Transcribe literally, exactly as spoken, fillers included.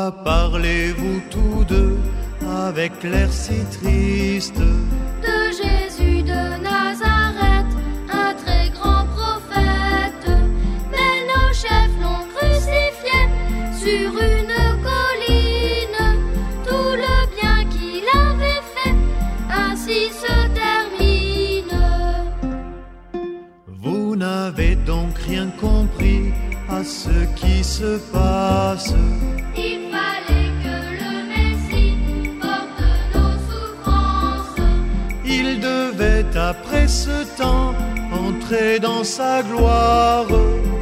Pourquoi parlez-vous tous deux avec l'air si triste? De Jésus de Nazareth, un très grand prophète. Mais nos chefs l'ont crucifié sur une colline. Tout le bien qu'il avait fait ainsi se termine. Vous n'avez donc rien compris à ce qui se passe. Il fallait que le Messie porte nos souffrances. Il devait après ce temps entrer dans sa gloire.